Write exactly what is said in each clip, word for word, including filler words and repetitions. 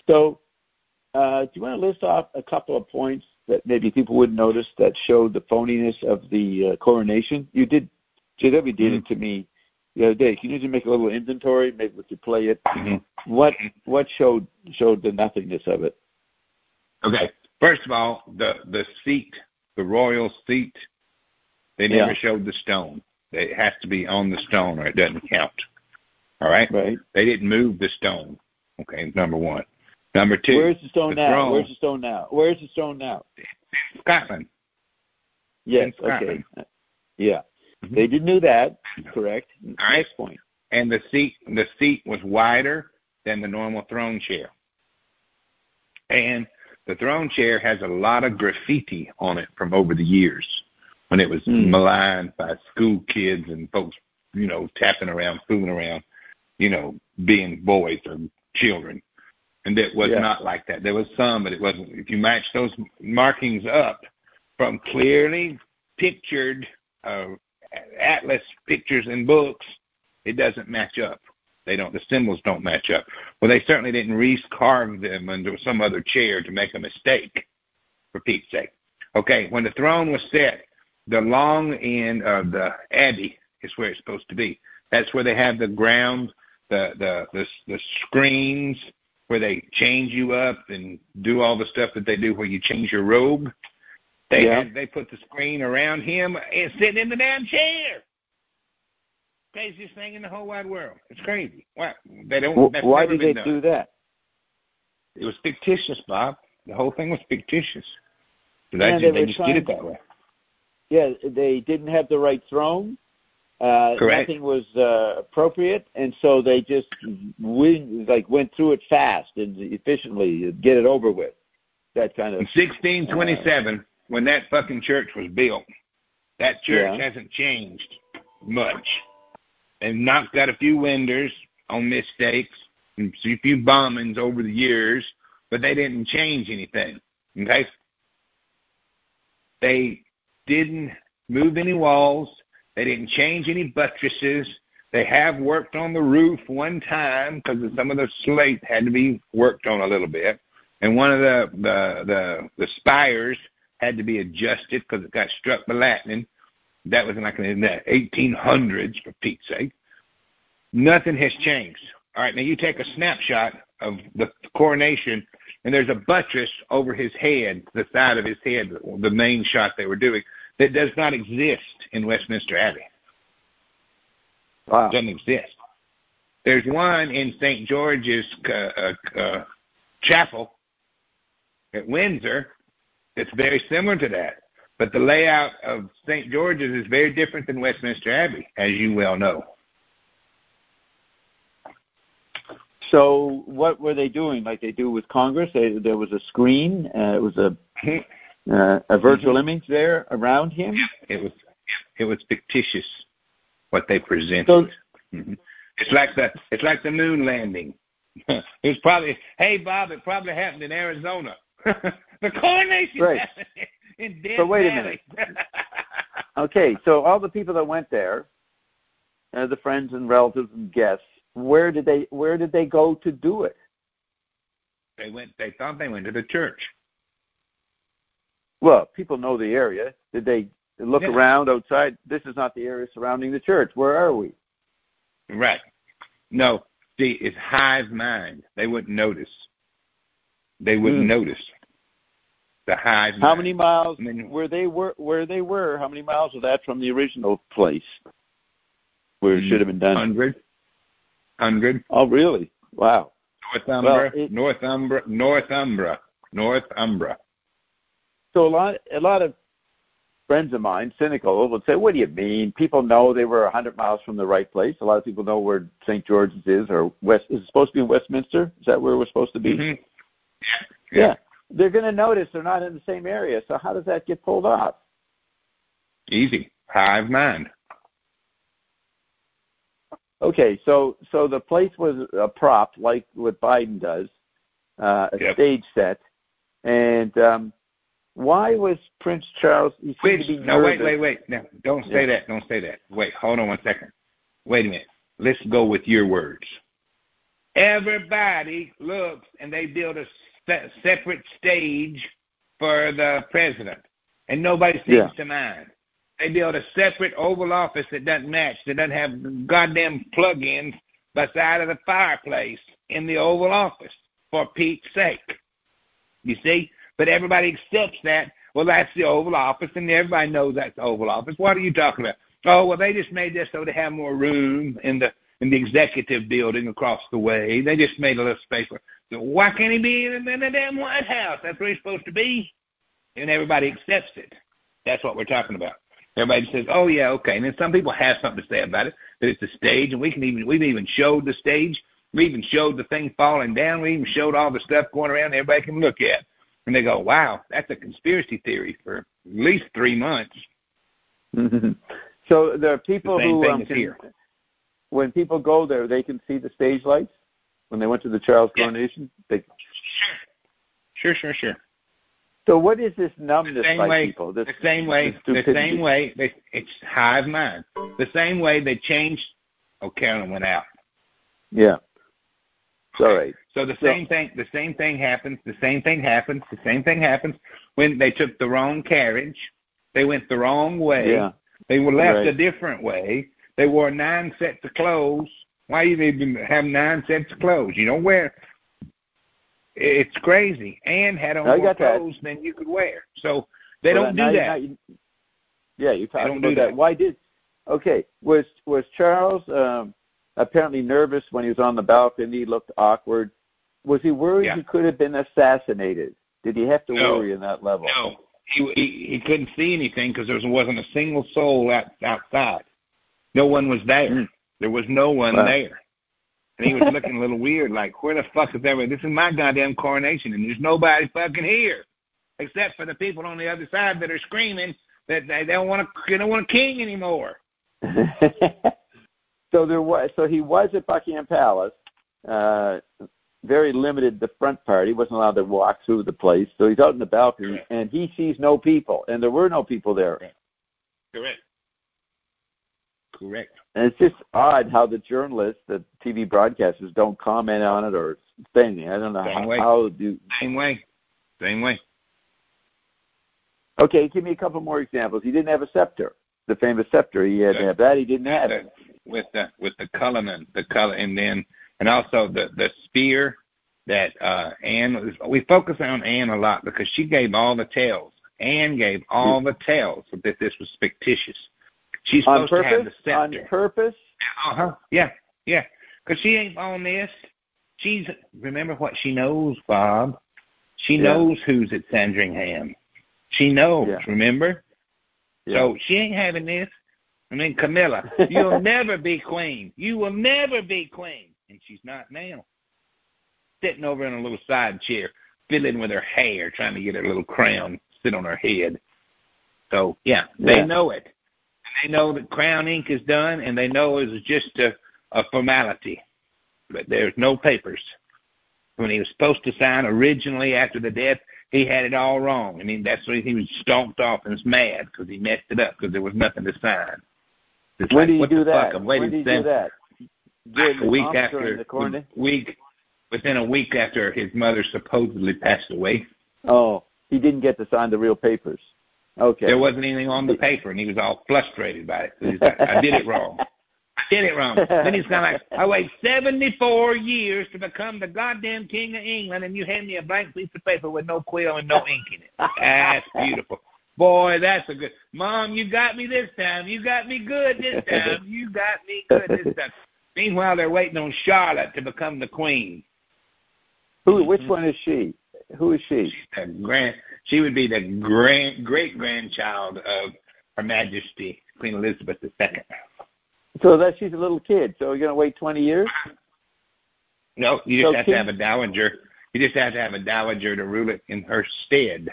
So, uh, do you want to list off a couple of points that maybe people wouldn't notice that showed the phoniness of the uh, coronation? You did, J W did mm-hmm. it to me the other day. Can you just make a little inventory? Maybe we could play it. Mm-hmm. What what showed showed the nothingness of it? Okay. First of all, the the seat, the royal seat, they never yeah. showed the stone. It has to be on the stone or it doesn't count. All right? Right. They didn't move the stone. Okay, number one. Number two. Where's the stone the now? Throne, Where's the stone now? Where's the stone now? Scotland. Yes, Scotland. okay. Yeah. Mm-hmm. They didn't do that, correct. All right. Next point. And the seat the seat was wider than the normal throne chair. And the throne chair has a lot of graffiti on it from over the years when it was mm. maligned by school kids and folks, you know, tapping around, fooling around, you know, being boys or children. And it was yeah. not like that. There was some, but it wasn't. If you match those markings up from clearly pictured uh, atlas pictures and books, it doesn't match up. They don't. The symbols don't match up. Well, they certainly didn't re-carve them into some other chair to make a mistake, for Pete's sake. Okay, when the throne was set, the long end of the abbey is where it's supposed to be. That's where they have the ground, the the the, the screens, where they change you up and do all the stuff that they do where you change your robe. They yeah. had, they put the screen around him and sitting in the damn chair. Craziest thing in the whole wide world. It's crazy. Why they don't? Well, that's why never did been they done. do that? It was fictitious, Bob. The whole thing was fictitious. So yeah, just, they, they just trying, did it that way. Yeah, they didn't have the right throne. Uh, Correct. Nothing was uh, appropriate, and so they just win, like went through it fast and efficiently, get it over with. That kind of. In sixteen twenty-seven, uh, when that fucking church was built, that church yeah. hasn't changed much. They've knocked out a few windows on mistakes and a few bombings over the years, but they didn't change anything. Okay? They didn't move any walls. They didn't change any buttresses. They have worked on the roof one time because some of the slate had to be worked on a little bit. And one of the, the, the, the spires had to be adjusted because it got struck by lightning. That was like in the eighteen hundreds, for Pete's sake. Nothing has changed. All right, now you take a snapshot of the coronation, and there's a buttress over his head, the side of his head, the main shot they were doing, that does not exist in Westminster Abbey. Wow. It doesn't exist. There's one in Saint George's uh, uh, uh, Chapel at Windsor that's very similar to that. But the layout of Saint George's is very different than Westminster Abbey, as you well know. So what were they doing like they do with Congress? They, there was a screen. Uh, it was a uh, a virtual mm-hmm. image there around him. It was it was fictitious what they presented. So, mm-hmm. It's like the it's like the moon landing. It was probably hey Bob. It probably happened in Arizona. The coronation right. happened in Death So wait Valley. a minute. Okay, so all the people that went there, uh, the friends and relatives and guests, where did they where did they go to do it? They went. They thought they went to the church. Well, people know the area. Did they look yeah. around outside? This is not the area surrounding the church. Where are we? Right. No. See, it's hive mind. They wouldn't notice. They wouldn't mm. notice. The hive mind. How many miles I mean, where they were? Where they were? How many miles was that from the original place where it should have been done? Hundred. Hundred. Oh, really? Wow. Northumbria. Well, it, Northumbria. Northumbria. Northumbria. So a lot, a lot of friends of mine, cynical, would say, "What do you mean? People know they were a hundred miles from the right place. A lot of people know where Saint George's is, or West. Is it supposed to be in Westminster? Is that where we're supposed to be? Mm-hmm. Yeah. yeah. They're going to notice they're not in the same area. So how does that get pulled off? Easy. Hive mind. Okay, so so the place was a prop, like what Biden does, uh, a yep. stage set, and um, why was Prince Charles? He Which, to be no, wait, nervous. wait, wait. No, don't say yeah. that. Don't say that. Wait, hold on one second. Wait a minute. Let's go with your words. everybody looks and they build a se- separate stage for the president, and nobody seems Yeah. to mind. They build a separate Oval Office that doesn't match, that doesn't have goddamn plug-ins beside of the fireplace in the Oval Office, for Pete's sake. You see? But everybody accepts that. Well, that's the Oval Office, and everybody knows that's the Oval Office. What are you talking about? Oh, well, they just made this so they have more room in the in the executive building across the way. They just made a little space for. So why can't he be in the, in the damn White House? That's where he's supposed to be. And everybody accepts it. That's what we're talking about. Everybody says, "Oh yeah, okay." And then some people have something to say about it. That it's a stage, and we can even we've even showed the stage. We even showed the thing falling down. We even showed all the stuff going around. Everybody can look at. And they go, "Wow, that's a conspiracy theory for at least three months." Mm-hmm. So there are people the same who, thing um, is can, here. when people go there, they can see the stage lights. When they went to the Charles coronation, yeah. they... sure, sure, sure, sure. So what is this numbness The same by way, people? This, the same way, the same way. They, it's hive mind. The same way they changed. Oh, Carolyn went out. Yeah. It's all right. So the So- same thing, the same thing happens. The same thing happens. The same thing happens when they took the wrong carriage. They went the wrong way. Yeah. They were left Right. a different way. They wore nine sets of clothes. Why you even have nine sets of clothes? You don't wear. It's crazy. Anne had on I more got that. clothes than you could wear. So they Well, don't now do you- that. now you- yeah, you're talking don't about do that. that. Why did? Okay, was was Charles um, apparently nervous when he was on the balcony? He looked awkward. Was he worried Yeah. he could have been assassinated? Did he have to No. worry on that level? No, he he, he couldn't see anything because there wasn't a single soul out, outside. No one was there. Mm. There was no one Wow. there. And he was looking a little weird, like, where the fuck is everybody? This is my goddamn coronation, and there's nobody fucking here, except for the people on the other side that are screaming that they don't want a, they don't want a king anymore. So there was. So he was at Buckingham Palace. Uh, very limited the front part. He wasn't allowed to walk through the place. So he's out in the balcony, Correct. and he sees no people, and there were no people there. Correct. Correct. Correct. And it's just odd how the journalists, the T V broadcasters, don't comment on it or say anything. I don't know Same how, way. how do. Same way. Same way. Okay, give me a couple more examples. He didn't have a scepter, the famous scepter. He had to have that. He didn't have it. With the with the cullinan, the color, and then and also the the spear that uh, Anne. We focus on Anne a lot because she gave all the tales. Anne gave all the tales that this was fictitious. She's On supposed to have purpose? the scepter. On purpose? Uh huh. Yeah, yeah. Because she ain't on this. She's remember what she knows, Bob. She Yeah. knows who's at Sandringham. She knows. Yeah. Remember. Yeah. So she ain't having this. I mean, Camilla, you'll never be queen. You will never be queen. And she's not now. Sitting over in a little side chair, fiddling with her hair, trying to get her little crown sit on her head. So, yeah, they Yeah. know it. And they know that Crown Ink is done, and they know it's just a, a formality. But there's no papers. When he was supposed to sign originally after the death, he had it all wrong. I mean, that's why he was stomped off and was mad because he messed it up because there was nothing to sign. It's When like, did he what do the that? fuck? I'm When waiting did he for do that? like a week During after the coronation? week within a week after his mother supposedly passed away. Oh, he didn't get to sign the real papers. Okay. There wasn't anything on the paper, and he was all frustrated by it. So he's like, I did it wrong. I did it wrong. Then he's kind of like, I waited seventy-four years to become the goddamn king of England, and you hand me a blank piece of paper with no quill and no ink in it. That's beautiful. Boy, that's a good. Mom, you got me this time. You got me good this time. You got me good this time. Meanwhile, they're waiting on Charlotte to become the queen. Who? Which one is she? Who is she? The grand, she would be the grand, great grandchild of Her Majesty Queen Elizabeth the Second. So that she's a little kid. So you're gonna wait twenty years? No, you just So have king- to have a dowager. You just have to have a dowager to rule it in her stead.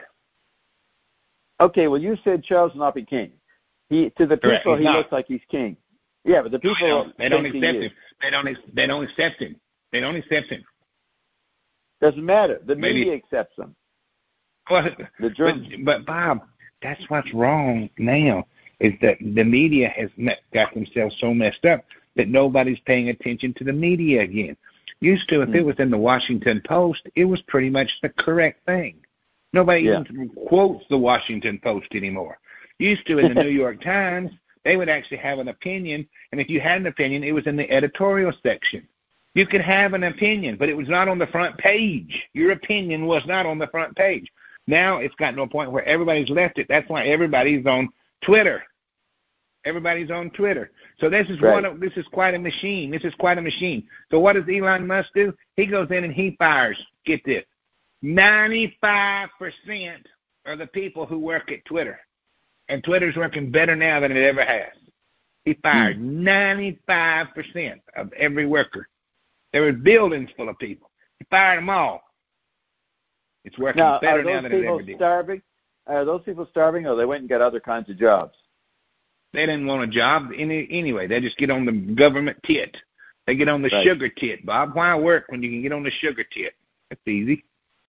Okay. Well, you said Charles will not be king. He to the Correct, people he's he not. looks like he's king. Yeah, but the people They don't, they don't think he accept is. him. They don't. ex- They don't accept him. They don't accept him. Doesn't matter. The Maybe- media accepts him. Well, The but, germ- but Bob, that's what's wrong now. Is that the media has met, got themselves so messed up that nobody's paying attention to the media again. Used to, if Mm. it was in the Washington Post, it was pretty much the correct thing. Nobody Yeah. even quotes the Washington Post anymore. Used to, in the New York Times, they would actually have an opinion, and if you had an opinion, it was in the editorial section. You could have an opinion, but it was not on the front page. Your opinion was not on the front page. Now it's gotten to a point where everybody's left it. That's why everybody's on Twitter. Everybody's on Twitter. So this is Right. one of, this is quite a machine. This is quite a machine. So what does Elon Musk do? He goes in and he fires, get this, ninety-five percent of the people who work at Twitter. And Twitter's working better now than it ever has. He fired mm. ninety-five percent of every worker. There were buildings full of people. He fired them all. It's working now, better now than it people ever did. Starving? Are those people starving, or they went and got other kinds of jobs? They didn't want a job any, anyway. They just get on the government tit. They get on the right. sugar tit, Bob. Why work when you can get on the sugar tit? That's easy.